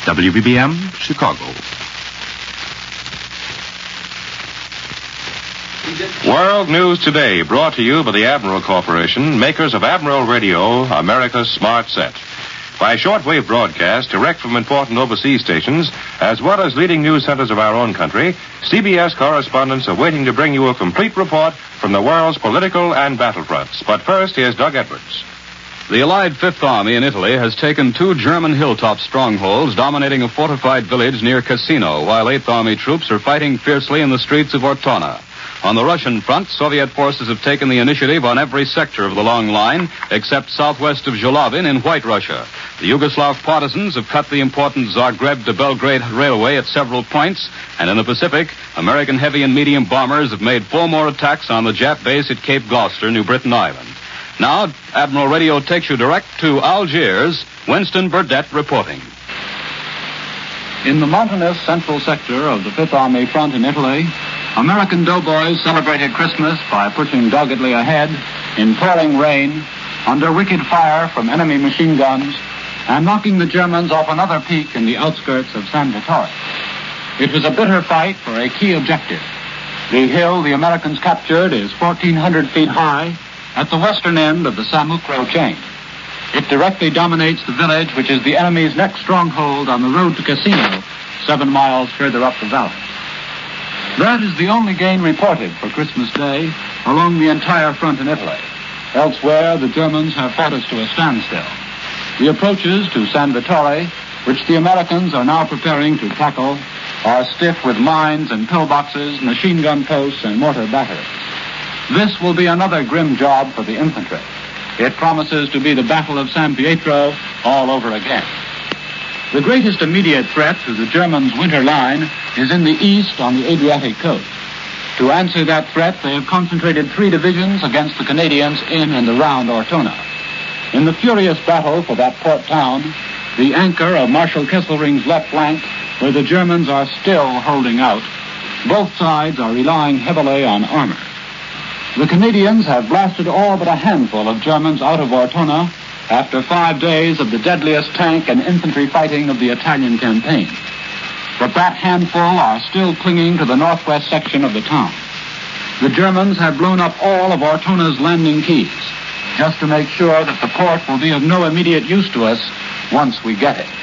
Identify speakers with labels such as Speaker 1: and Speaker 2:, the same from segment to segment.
Speaker 1: WBBM, Chicago.
Speaker 2: World News Today, brought to you by the Admiral Corporation, makers of Admiral Radio, America's smart set. By shortwave broadcast direct from important overseas stations, as well as leading news centers of our own country, CBS correspondents are waiting to bring you a complete report from the world's political and battlefronts. But first, here's Doug Edwards.
Speaker 3: The Allied Fifth Army in Italy has taken 2 German hilltop strongholds dominating a fortified village near Cassino, while Eighth Army troops are fighting fiercely in the streets of Ortona. On the Russian front, Soviet forces have taken the initiative on every sector of the long line, except southwest of Zhulavin in White Russia. The Yugoslav partisans have cut the important Zagreb to Belgrade railway at several points, and in the Pacific, American heavy and medium bombers have made 4 more attacks on the Jap base at Cape Gloucester, New Britain Island. Now, Admiral Radio takes you direct to Algiers. Winston Burdett reporting.
Speaker 4: In the mountainous central sector of the Fifth Army front in Italy, American doughboys celebrated Christmas by pushing doggedly ahead in pouring rain, under wicked fire from enemy machine guns, and knocking the Germans off another peak in the outskirts of San Vittore. It was a bitter fight for a key objective. The hill the Americans captured is 1,400 feet high at the western end of the Samukro chain. It directly dominates the village, which is the enemy's next stronghold on the road to Cassino, 7 miles further up the valley. That is the only gain reported for Christmas Day along the entire front in Italy. Elsewhere, the Germans have fought us to a standstill. The approaches to San Vittore, which the Americans are now preparing to tackle, are stiff with mines and pillboxes, machine gun posts, and mortar batteries. This will be another grim job for the infantry. It promises to be the Battle of San Pietro all over again. The greatest immediate threat to the Germans' winter line is in the east on the Adriatic coast. To answer that threat, they have concentrated 3 divisions against the Canadians in and around Ortona. In the furious battle for that port town, the anchor of Marshal Kesselring's left flank, where the Germans are still holding out, both sides are relying heavily on armor. The Canadians have blasted all but a handful of Germans out of Ortona after 5 days of the deadliest tank and infantry fighting of the Italian campaign. But that handful are still clinging to the northwest section of the town. The Germans have blown up all of Ortona's landing keys, just to make sure that the port will be of no immediate use to us once we get it.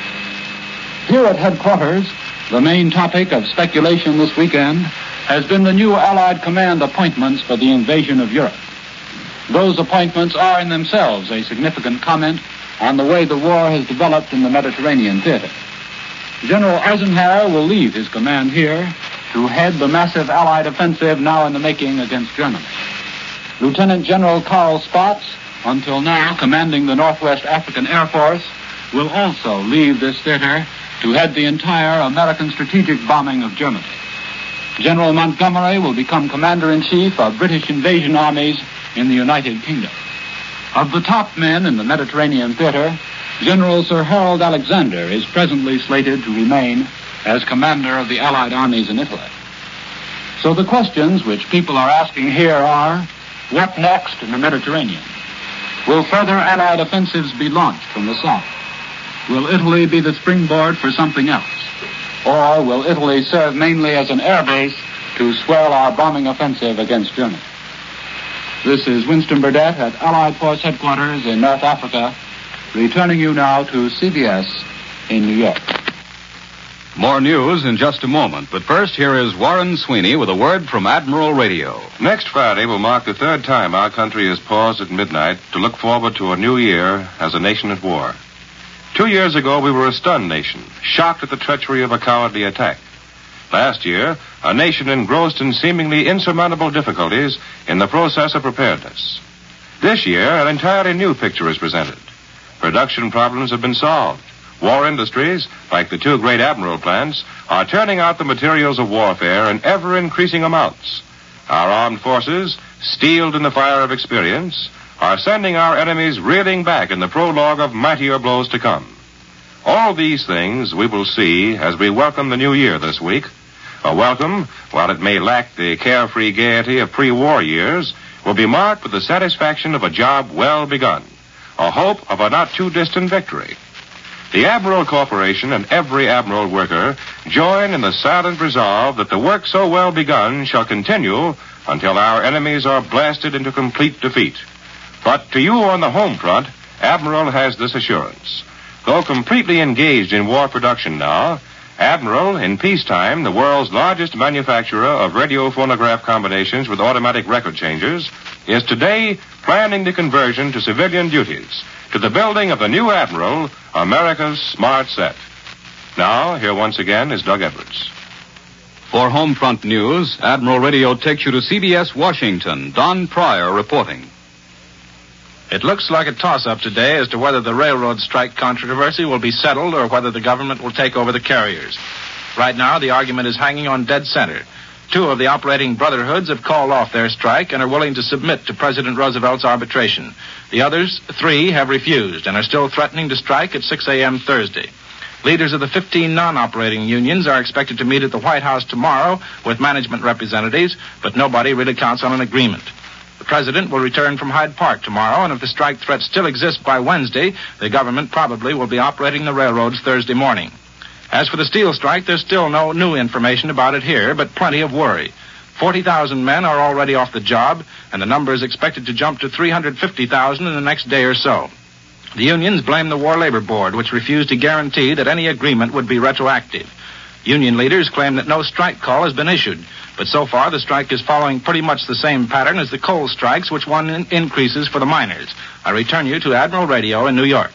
Speaker 4: Here at headquarters, the main topic of speculation this weekend has been the new Allied command appointments for the invasion of Europe. Those appointments are in themselves a significant comment on the way the war has developed in the Mediterranean theater. General Eisenhower will leave his command here to head the massive Allied offensive now in the making against Germany. Lieutenant General Karl Spaatz, until now commanding the Northwest African Air Force, will also leave this theater to head the entire American strategic bombing of Germany. General Montgomery will become Commander-in-Chief of British invasion armies in the United Kingdom. Of the top men in the Mediterranean theater, General Sir Harold Alexander is presently slated to remain as commander of the Allied armies in Italy. So the questions which people are asking here are, what next in the Mediterranean? Will further Allied offensives be launched from the south? Will Italy be the springboard for something else? Or will Italy serve mainly as an air base to swell our bombing offensive against Germany? This is Winston Burdett at Allied Force Headquarters in North Africa, returning you now to CBS in New York.
Speaker 3: More news in just a moment, but first here is Warren Sweeney with a word from Admiral Radio.
Speaker 2: Next Friday will mark the 3rd time our country has paused at midnight to look forward to a new year as a nation at war. 2 years ago, we were a stunned nation, shocked at the treachery of a cowardly attack. Last year, a nation engrossed in seemingly insurmountable difficulties in the process of preparedness. This year, an entirely new picture is presented. Production problems have been solved. War industries, like the 2 great Admiral plants, are turning out the materials of warfare in ever-increasing amounts. Our armed forces, steeled in the fire of experience, are sending our enemies reeling back in the prologue of mightier blows to come. All these things we will see as we welcome the new year this week. A welcome, while it may lack the carefree gaiety of pre-war years, will be marked with the satisfaction of a job well begun, a hope of a not-too-distant victory. The Admiral Corporation and every Admiral worker join in the silent resolve that the work so well begun shall continue until our enemies are blasted into complete defeat. But to you on the home front, Admiral has this assurance. Though completely engaged in war production now, Admiral, in peacetime, the world's largest manufacturer of radio phonograph combinations with automatic record changers, is today planning the conversion to civilian duties, to the building of the new Admiral, America's smart set. Now, here once again is Doug Edwards.
Speaker 3: For Homefront News, Admiral Radio takes you to CBS Washington. Don Pryor reporting.
Speaker 5: It looks like a toss-up today as to whether the railroad strike controversy will be settled or whether the government will take over the carriers. Right now, the argument is hanging on dead center. 2 of the operating brotherhoods have called off their strike and are willing to submit to President Roosevelt's arbitration. The others, 3, have refused and are still threatening to strike at 6 a.m. Thursday. Leaders of the 15 non-operating unions are expected to meet at the White House tomorrow with management representatives, but nobody really counts on an agreement. The president will return from Hyde Park tomorrow, and if the strike threat still exists by Wednesday, the government probably will be operating the railroads Thursday morning. As for the steel strike, there's still no new information about it here, but plenty of worry. 40,000 men are already off the job, and the number is expected to jump to 350,000 in the next day or so. The unions blame the War Labor Board, which refused to guarantee that any agreement would be retroactive. Union leaders claim that no strike call has been issued, but so far the strike is following pretty much the same pattern as the coal strikes, which won increases for the miners. I return you to Admiral Radio in New York.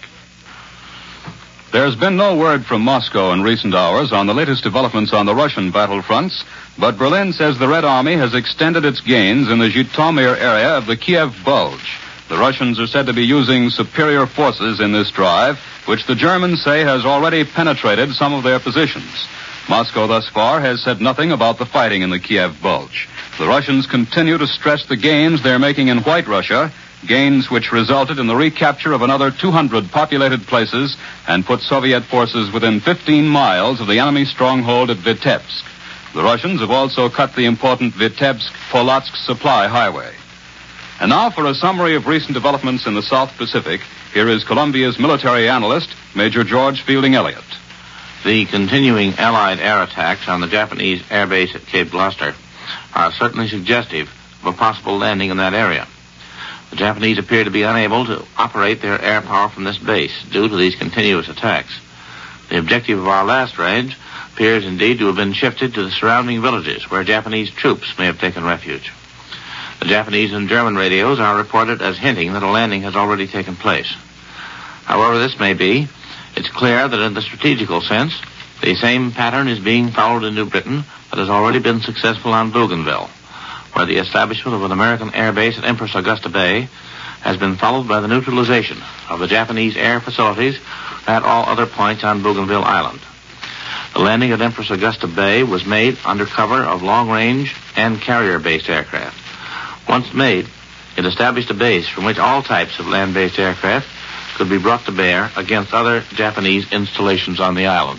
Speaker 3: There's been no word from Moscow in recent hours on the latest developments on the Russian battlefronts, but Berlin says the Red Army has extended its gains in the Zhytomyr area of the Kiev Bulge. The Russians are said to be using superior forces in this drive, which the Germans say has already penetrated some of their positions. Moscow thus far has said nothing about the fighting in the Kiev Bulge. The Russians continue to stress the gains they're making in White Russia, gains which resulted in the recapture of another 200 populated places and put Soviet forces within 15 miles of the enemy stronghold at Vitebsk. The Russians have also cut the important Vitebsk-Polotsk supply highway. And now for a summary of recent developments in the South Pacific, here is Columbia's military analyst, Major George Fielding Elliott.
Speaker 6: The continuing Allied air attacks on the Japanese air base at Cape Gloucester are certainly suggestive of a possible landing in that area. The Japanese appear to be unable to operate their air power from this base due to these continuous attacks. The objective of our last range appears indeed to have been shifted to the surrounding villages where Japanese troops may have taken refuge. The Japanese and German radios are reported as hinting that a landing has already taken place. However this may be, it's clear that in the strategical sense, the same pattern is being followed in New Britain that has already been successful on Bougainville, where the establishment of an American air base at Empress Augusta Bay has been followed by the neutralization of the Japanese air facilities at all other points on Bougainville Island. The landing at Empress Augusta Bay was made under cover of long-range and carrier-based aircraft. Once made, it established a base from which all types of land-based aircraft could be brought to bear against other Japanese installations on the island.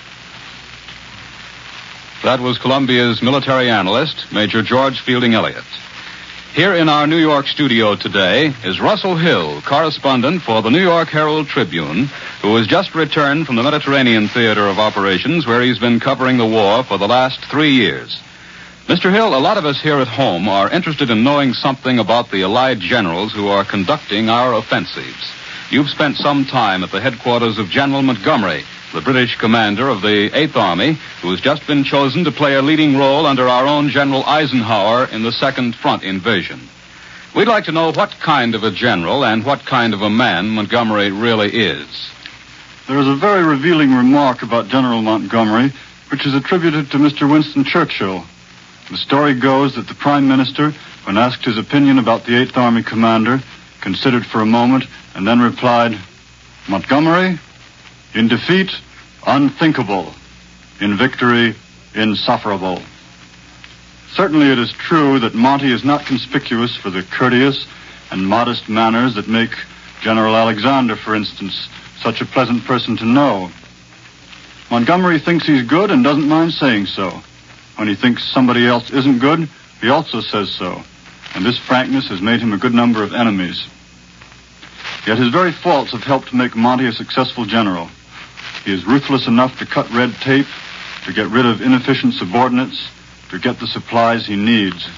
Speaker 3: That was Columbia's military analyst, Major George Fielding Elliott. Here in our New York studio today is Russell Hill, correspondent for the New York Herald Tribune, who has just returned from the Mediterranean Theater of Operations, where he's been covering the war for the last 3 years. Mr. Hill, a lot of us here at home are interested in knowing something about the Allied generals who are conducting our offensives. You've spent some time at the headquarters of General Montgomery, the British commander of the 8th Army, who has just been chosen to play a leading role under our own General Eisenhower in the Second Front invasion. We'd like to know what kind of a general and what kind of a man Montgomery really is.
Speaker 7: There is a very revealing remark about General Montgomery, which is attributed to Mr. Winston Churchill. The story goes that the Prime Minister, when asked his opinion about the 8th Army commander, considered for a moment and then replied, "Montgomery, in defeat, unthinkable. In victory, insufferable." Certainly it is true that Monty is not conspicuous for the courteous and modest manners that make General Alexander, for instance, such a pleasant person to know. Montgomery thinks he's good and doesn't mind saying so. When he thinks somebody else isn't good, he also says so. And this frankness has made him a good number of enemies. Yet his very faults have helped make Monty a successful general. He is ruthless enough to cut red tape, to get rid of inefficient subordinates, to get the supplies he needs.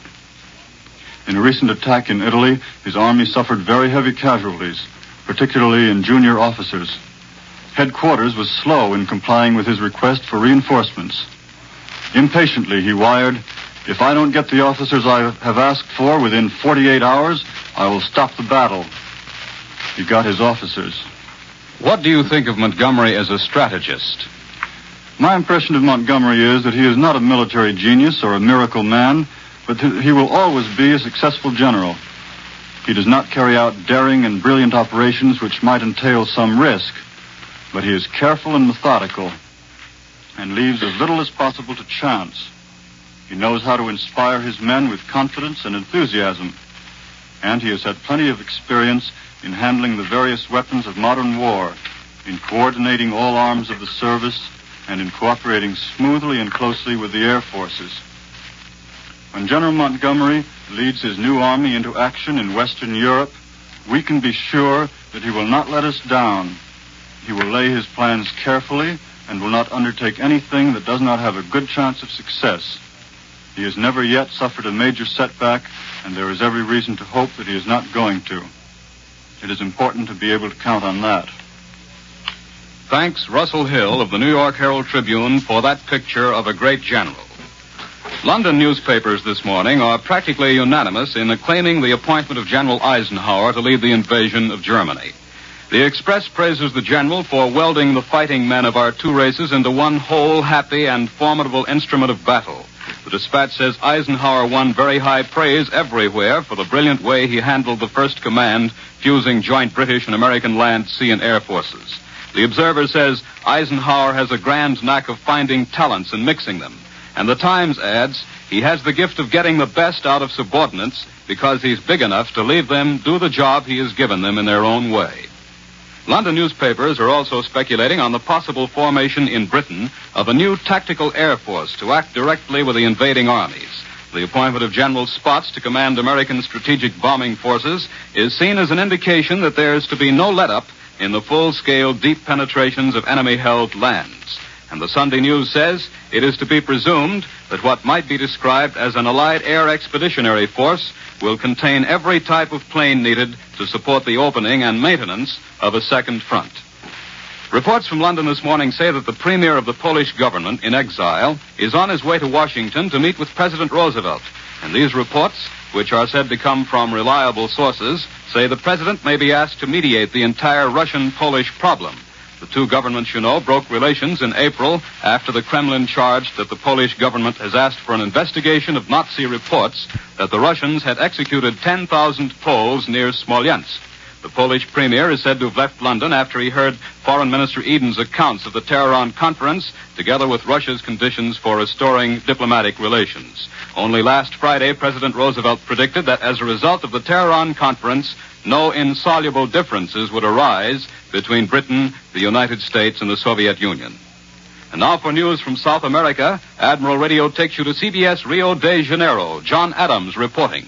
Speaker 7: In a recent attack in Italy, his army suffered very heavy casualties, particularly in junior officers. Headquarters was slow in complying with his request for reinforcements. Impatiently, he wired, "If I don't get the officers I have asked for within 48 hours, I will stop the battle." He got his officers.
Speaker 3: What do you think of Montgomery as a strategist?
Speaker 7: My impression of Montgomery is that he is not a military genius or a miracle man, but he will always be a successful general. He does not carry out daring and brilliant operations which might entail some risk, but he is careful and methodical and leaves as little as possible to chance. He knows how to inspire his men with confidence and enthusiasm, and he has had plenty of experience in handling the various weapons of modern war, in coordinating all arms of the service, and in cooperating smoothly and closely with the air forces. When General Montgomery leads his new army into action in Western Europe, we can be sure that he will not let us down. He will lay his plans carefully and will not undertake anything that does not have a good chance of success. He has never yet suffered a major setback, and there is every reason to hope that he is not going to. It is important to be able to count on that.
Speaker 3: Thanks, Russell Hill of the New York Herald Tribune, for that picture of a great general. London newspapers this morning are practically unanimous in acclaiming the appointment of General Eisenhower to lead the invasion of Germany. The Express praises the general for welding the fighting men of our two races into one whole, happy, and formidable instrument of battle. The Dispatch says Eisenhower won very high praise everywhere for the brilliant way he handled the First Command, fusing joint British and American land, sea, and air forces. The Observer says Eisenhower has a grand knack of finding talents and mixing them. And the Times adds, he has the gift of getting the best out of subordinates because he's big enough to leave them do the job he has given them in their own way. London newspapers are also speculating on the possible formation in Britain of a new tactical air force to act directly with the invading armies. The appointment of General Spaatz to command American strategic bombing forces is seen as an indication that there is to be no let-up in the full-scale deep penetrations of enemy-held lands. And the Sunday News says it is to be presumed that what might be described as an Allied air expeditionary force will contain every type of plane needed to support the opening and maintenance of a second front. Reports from London this morning say that the premier of the Polish government in exile is on his way to Washington to meet with President Roosevelt. And these reports, which are said to come from reliable sources, say the president may be asked to mediate the entire Russian-Polish problem. The two governments, you know, broke relations in April after the Kremlin charged that the Polish government has asked for an investigation of Nazi reports that the Russians had executed 10,000 Poles near Smolensk. The Polish premier is said to have left London after he heard Foreign Minister Eden's accounts of the Tehran conference, together with Russia's conditions for restoring diplomatic relations. Only last Friday, President Roosevelt predicted that as a result of the Tehran conference, no insoluble differences would arise between Britain, the United States, and the Soviet Union. And now for news from South America, Admiral Radio takes you to CBS Rio de Janeiro. John Adams reporting.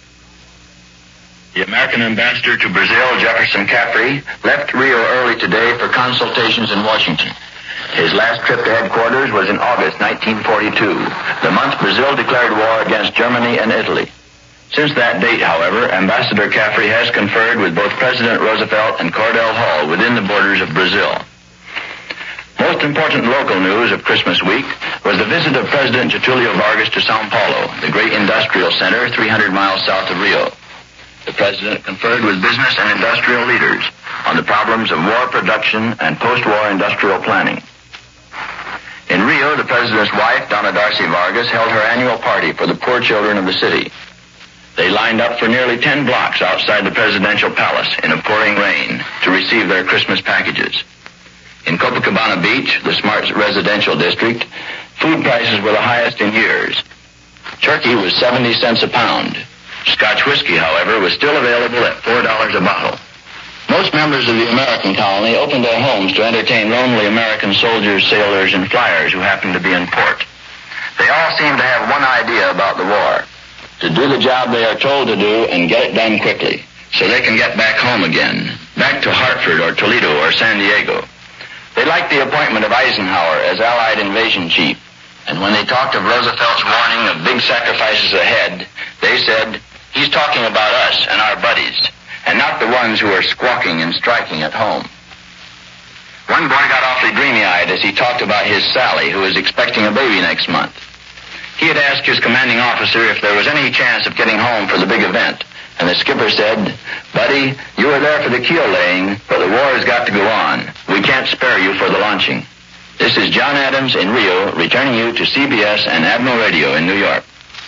Speaker 8: The American ambassador to Brazil, Jefferson Caffrey, left Rio early today for consultations in Washington. His last trip to headquarters was in August 1942, the month Brazil declared war against Germany and Italy. Since that date, however, Ambassador Caffrey has conferred with both President Roosevelt and Cordell Hull within the borders of Brazil. Most important local news of Christmas week was the visit of President Getulio Vargas to Sao Paulo, the great industrial center 300 miles south of Rio. The president conferred with business and industrial leaders on the problems of war production and post-war industrial planning. In Rio, the president's wife, Donna Darcy Vargas, held her annual party for the poor children of the city. They lined up for nearly 10 blocks outside the presidential palace in a pouring rain to receive their Christmas packages. In Copacabana Beach, the smart residential district, food prices were the highest in years. Turkey was 70 cents a pound. Scotch whiskey, however, was still available at $4 a bottle. Most members of the American colony opened their homes to entertain lonely American soldiers, sailors, and flyers who happened to be in port. They all seemed to have one idea about the war: to do the job they are told to do and get it done quickly, so they can get back home again, back to Hartford or Toledo or San Diego. They liked the appointment of Eisenhower as Allied invasion chief. And when they talked of Roosevelt's warning of big sacrifices ahead, they said, he's talking about us and our buddies, and not the ones who are squawking and striking at home. One boy got awfully dreamy-eyed as he talked about his Sally, who was expecting a baby next month. He had asked his commanding officer if there was any chance of getting home for the big event, and the skipper said, Buddy, you were there for the keel laying, but the war has got to go on. We can't spare you for the launching. This is John Adams in Rio, returning you to CBS and Admiral Radio in New York.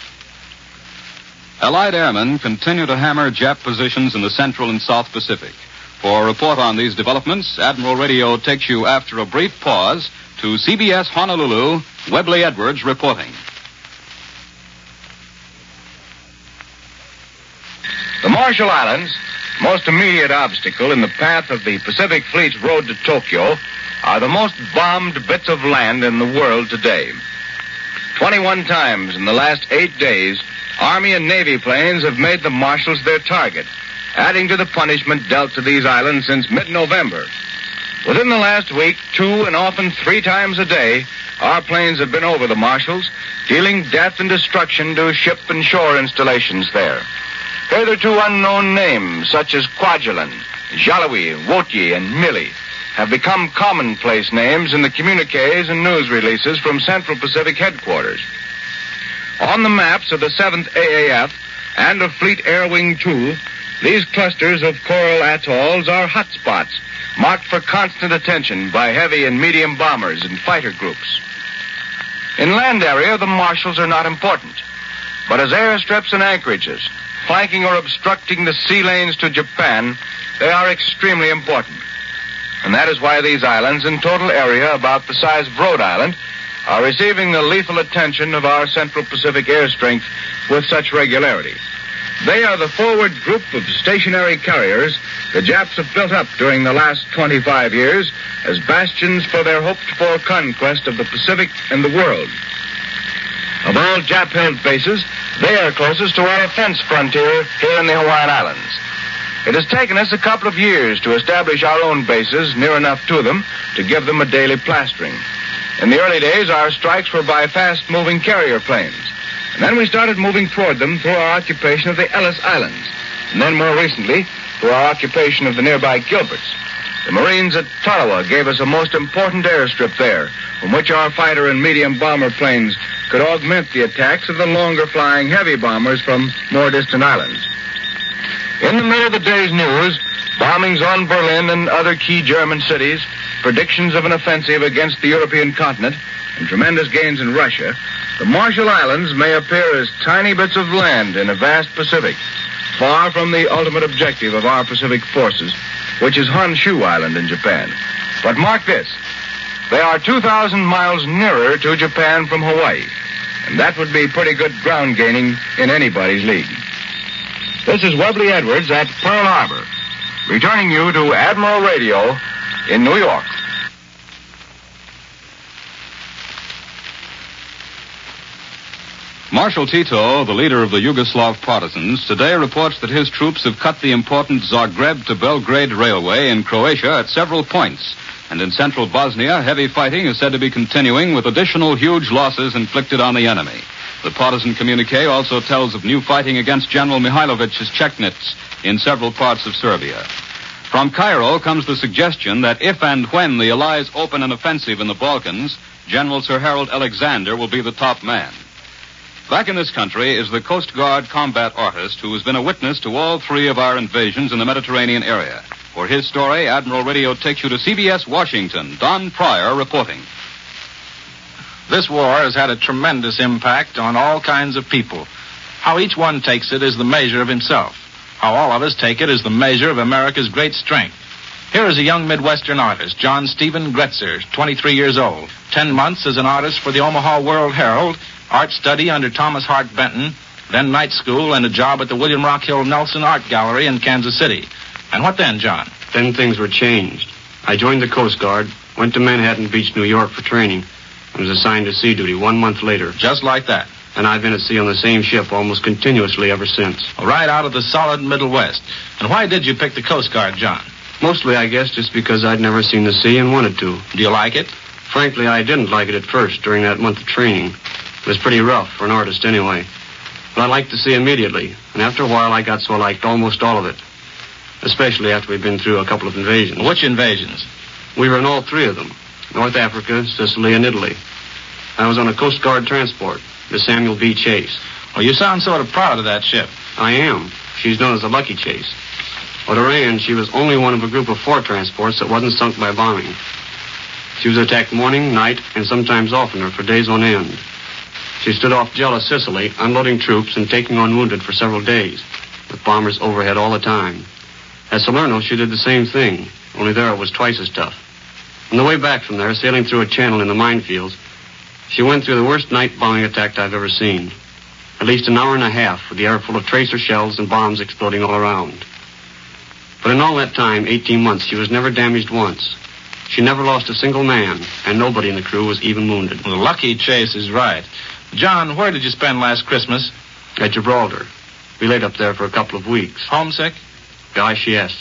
Speaker 3: Allied airmen continue to hammer Jap positions in the Central and South Pacific. For a report on these developments, Admiral Radio takes you after a brief pause to CBS Honolulu, Webley Edwards reporting.
Speaker 9: The Marshall Islands, most immediate obstacle in the path of the Pacific Fleet's road to Tokyo, are the most bombed bits of land in the world today. 21 times in the last 8 days, Army and Navy planes have made the Marshalls their target, adding to the punishment dealt to these islands since mid-November. Within the last week, 2 and often 3 times a day, our planes have been over the Marshalls, dealing death and destruction to ship and shore installations there. Hitherto unknown names such as Kwajalein, Jaloi, Wotie, and Mili have become commonplace names in the communiques and news releases from Central Pacific headquarters. On the maps of the 7th AAF and of Fleet Air Wing 2, these clusters of coral atolls are hotspots, marked for constant attention by heavy and medium bombers and fighter groups. In land area, the Marshalls are not important, but as airstrips and anchorages, flanking or obstructing the sea lanes to Japan, they are extremely important. And that is why these islands, in total area about the size of Rhode Island, are receiving the lethal attention of our Central Pacific air strength with such regularity. They are the forward group of stationary carriers the Japs have built up during the last 25 years as bastions for their hoped-for conquest of the Pacific and the world. Of all Jap-held bases, they are closest to our fence frontier here in the Hawaiian Islands. It has taken us a couple of years to establish our own bases near enough to them to give them a daily plastering. In the early days, our strikes were by fast-moving carrier planes. And then we started moving toward them through our occupation of the Ellis Islands. And then more recently, through our occupation of the nearby Gilberts. The Marines at Tarawa gave us a most important airstrip there, from which our fighter and medium bomber planes could augment the attacks of the longer-flying heavy bombers from more distant islands. In the middle of the day's news, bombings on Berlin and other key German cities, predictions of an offensive against the European continent, and tremendous gains in Russia, the Marshall Islands may appear as tiny bits of land in a vast Pacific, far from the ultimate objective of our Pacific forces, which is Honshu Island in Japan. But mark this, they are 2,000 miles nearer to Japan from Hawaii, and that would be pretty good ground gaining in anybody's league. This is Webley Edwards at Pearl Harbor, returning you to Admiral Radio in New York.
Speaker 3: Marshal Tito, the leader of the Yugoslav partisans, today reports that his troops have cut the important Zagreb to Belgrade railway in Croatia at several points. And in central Bosnia, heavy fighting is said to be continuing with additional huge losses inflicted on the enemy. The partisan communique also tells of new fighting against General Mihailovic's Chechnits in several parts of Serbia. From Cairo comes the suggestion that if and when the Allies open an offensive in the Balkans, General Sir Harold Alexander will be the top man. Back in this country is the Coast Guard combat artist who has been a witness to all 3 of our invasions in the Mediterranean area. For his story, Admiral Radio takes you to CBS Washington. Don Pryor reporting.
Speaker 5: This war has had a tremendous impact on all kinds of people. How each one takes it is the measure of himself. How all of us take it is the measure of America's great strength. Here is a young Midwestern artist, John Stephen Gretzer, 23 years old. 10 months as an artist for the Omaha World Herald, art study under Thomas Hart Benton, then night school and a job at the William Rockhill Nelson Art Gallery in Kansas City. And what then, John?
Speaker 10: Then things were changed. I joined the Coast Guard, went to Manhattan Beach, New York for training, and was assigned to sea duty 1 month later.
Speaker 5: Just like that.
Speaker 10: And I've been at sea on the same ship almost continuously ever since.
Speaker 5: Right out of the solid Middle West. And why did you pick the Coast Guard, John?
Speaker 10: Mostly, I guess, just because I'd never seen the sea and wanted to.
Speaker 5: Do you like it?
Speaker 10: Frankly, I didn't like it at first during that month of training. It was pretty rough for an artist anyway. But I liked the sea immediately, and after a while I got so I liked almost all of it. Especially after we'd been through a couple of invasions.
Speaker 5: Which invasions?
Speaker 10: We were in all three of them. North Africa, Sicily, and Italy. I was on a Coast Guard transport, the Samuel B. Chase.
Speaker 5: Well, you sound sort of proud of that ship.
Speaker 10: I am. She's known as the Lucky Chase. At Iran, she was only one of a group of 4 transports that wasn't sunk by bombing. She was attacked morning, night, and sometimes oftener for days on end. She stood off Gela, Sicily, unloading troops and taking on wounded for several days, with bombers overhead all the time. At Salerno, she did the same thing, only there it was twice as tough. On the way back from there, sailing through a channel in the minefields, she went through the worst night bombing attack I've ever seen. At least an hour and a half with the air full of tracer shells and bombs exploding all around. But in all that time, 18 months, she was never damaged once. She never lost a single man, and nobody in the crew was even wounded.
Speaker 5: Well, the Lucky Chase is right. John, where did you spend last Christmas?
Speaker 10: At Gibraltar. We laid up there for a couple of weeks.
Speaker 5: Homesick?
Speaker 10: Gosh, yes.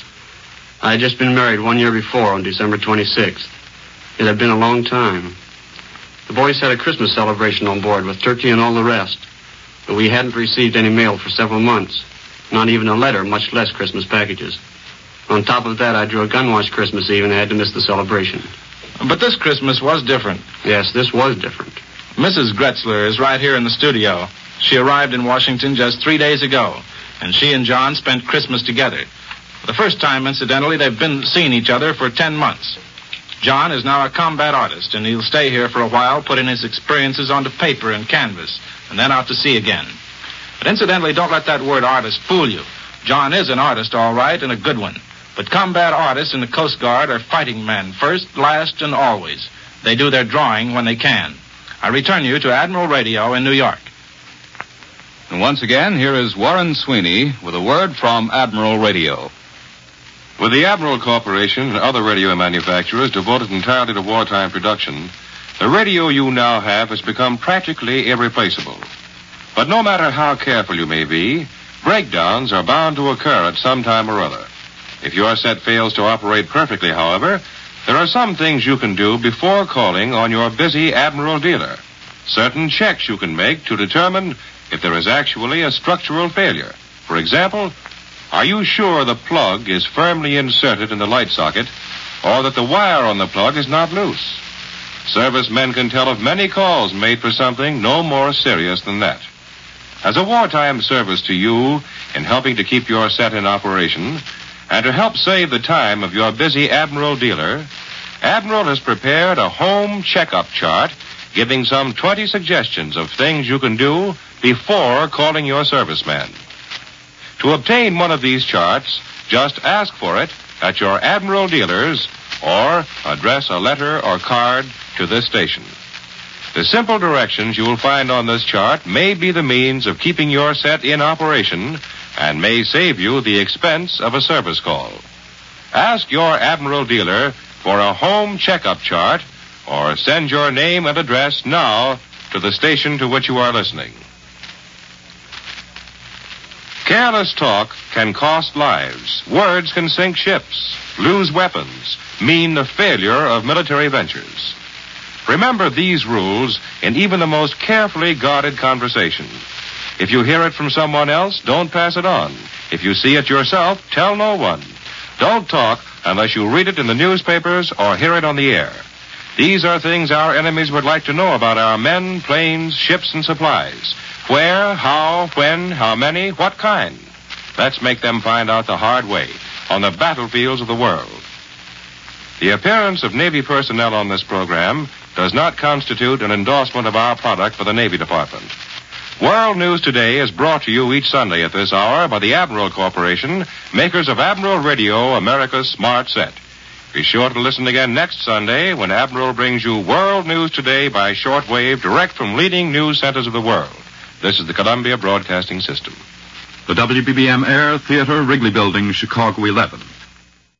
Speaker 10: I had just been married 1 year before on December 26th. It had been a long time. The boys had a Christmas celebration on board with turkey and all the rest, but we hadn't received any mail for several months. Not even a letter, much less Christmas packages. On top of that, I drew a gun wash Christmas Eve and had to miss the celebration.
Speaker 5: But this Christmas was different.
Speaker 10: Yes, this was different.
Speaker 5: Mrs. Gretzler is right here in the studio. She arrived in Washington just 3 days ago, and she and John spent Christmas together. For the first time, incidentally, they've been seeing each other for 10 months. John is now a combat artist, and he'll stay here for a while, putting his experiences onto paper and canvas, and then out to sea again. But incidentally, don't let that word artist fool you. John is an artist, all right, and a good one. But combat artists in the Coast Guard are fighting men, first, last, and always. They do their drawing when they can. I return you to Admiral Radio in New York.
Speaker 3: And once again, here is Warren Sweeney with a word from Admiral Radio.
Speaker 2: With the Admiral Corporation and other radio manufacturers devoted entirely to wartime production, the radio you now have has become practically irreplaceable. But no matter how careful you may be, breakdowns are bound to occur at some time or other. If your set fails to operate perfectly, however, there are some things you can do before calling on your busy Admiral dealer. Certain checks you can make to determine if there is actually a structural failure. For example, are you sure the plug is firmly inserted in the light socket, or that the wire on the plug is not loose? Servicemen can tell of many calls made for something no more serious than that. As a wartime service to you in helping to keep your set in operation, and to help save the time of your busy Admiral dealer, Admiral has prepared a home checkup chart giving some 20 suggestions of things you can do before calling your serviceman. To obtain one of these charts, just ask for it at your Admiral dealers or address a letter or card to this station. The simple directions you will find on this chart may be the means of keeping your set in operation and may save you the expense of a service call. Ask your Admiral dealer for a home checkup chart or send your name and address now to the station to which you are listening. Careless talk can cost lives. Words can sink ships, lose weapons, mean the failure of military ventures. Remember these rules in even the most carefully guarded conversation. If you hear it from someone else, don't pass it on. If you see it yourself, tell no one. Don't talk unless you read it in the newspapers or hear it on the air. These are things our enemies would like to know about our men, planes, ships, and supplies. Where, how, when, how many, what kind. Let's make them find out the hard way on the battlefields of the world. The appearance of Navy personnel on this program does not constitute an endorsement of our product for the Navy Department. World News Today is brought to you each Sunday at this hour by the Admiral Corporation, makers of Admiral Radio, America's smart set. Be sure to listen again next Sunday when Admiral brings you World News Today by shortwave direct from leading news centers of the world. This is the Columbia Broadcasting System.
Speaker 1: The WBBM Air Theater, Wrigley Building, Chicago 11.